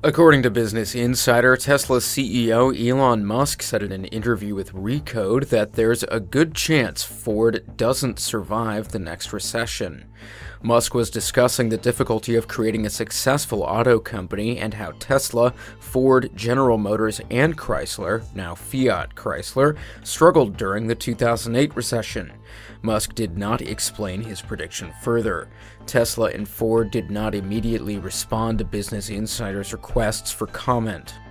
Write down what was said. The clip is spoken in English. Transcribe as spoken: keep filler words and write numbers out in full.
According to Business Insider, Tesla C E O Elon Musk said in an interview with Recode that there's a good chance Ford doesn't survive the next recession. Musk was discussing the difficulty of creating a successful auto company and how Tesla, Ford, General Motors, and Chrysler, now Fiat Chrysler, struggled during the two thousand eight recession. Musk did not explain his prediction further. Tesla and Ford did not immediately respond to Business Insider's requests for comment.